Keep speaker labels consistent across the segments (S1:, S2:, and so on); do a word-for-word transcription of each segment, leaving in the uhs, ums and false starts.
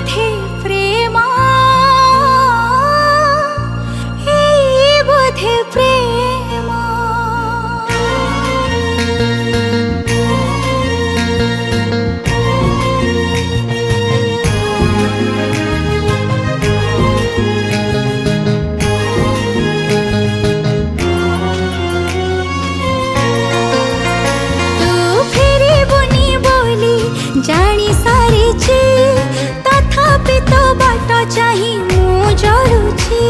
S1: बोधे प्रेमा एई बोधे प्रेमा जानी सारी तथापि तो बाट चाही मु जड़ुची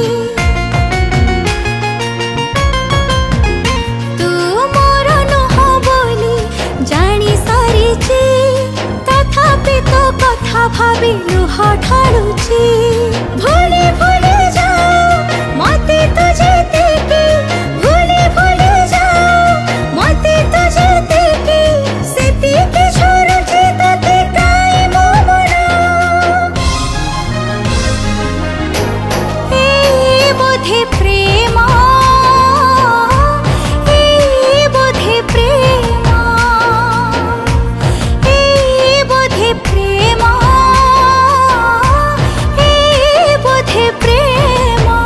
S1: तू मोर नुह बोली जानी सारी तथापि तो कथा भाबी लुह ढालुची भूली भूली जाओ मते तुझे देखे भूली भूली जाओ मते तुझे देखे सेती के छोड़ प्रेमा एई बोधे प्रेमा एई बोधे प्रेमा एई बोधे प्रेमा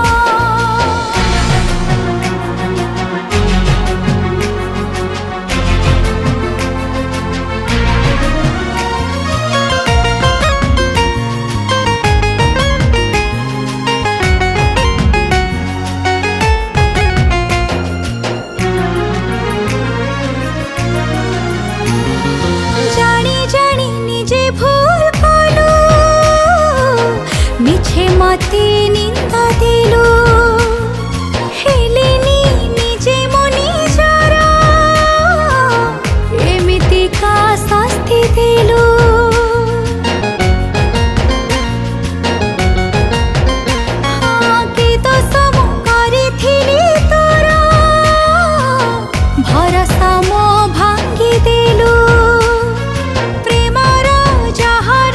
S1: मते निंदा देलु हेलेनी निजे मुनि जरा एमिति का शास्ति देलु हाँ कि तो समो करिथिली तोरा भरोसा मो भांगी देलु प्रेमर जहार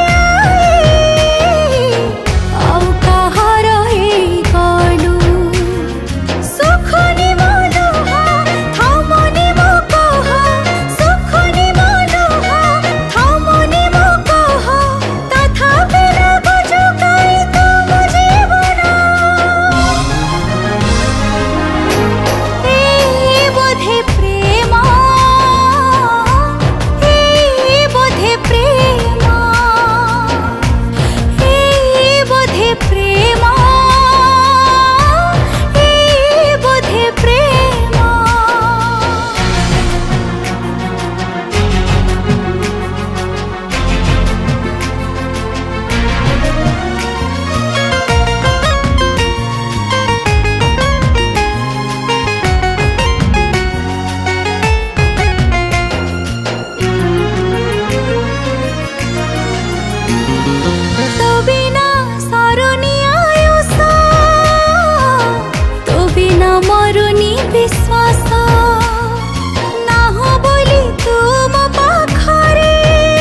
S1: मरुनी विश्वास ना हो बोली तू मो पाखरे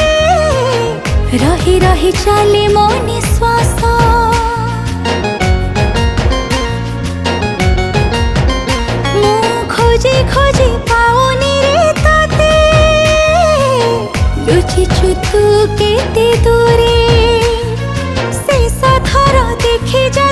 S1: रही रही चले मो निश्वास मु खोजी खोजी पाऊनी रे ताते लुचिछु तू केते दूरे शेष थर देखि जा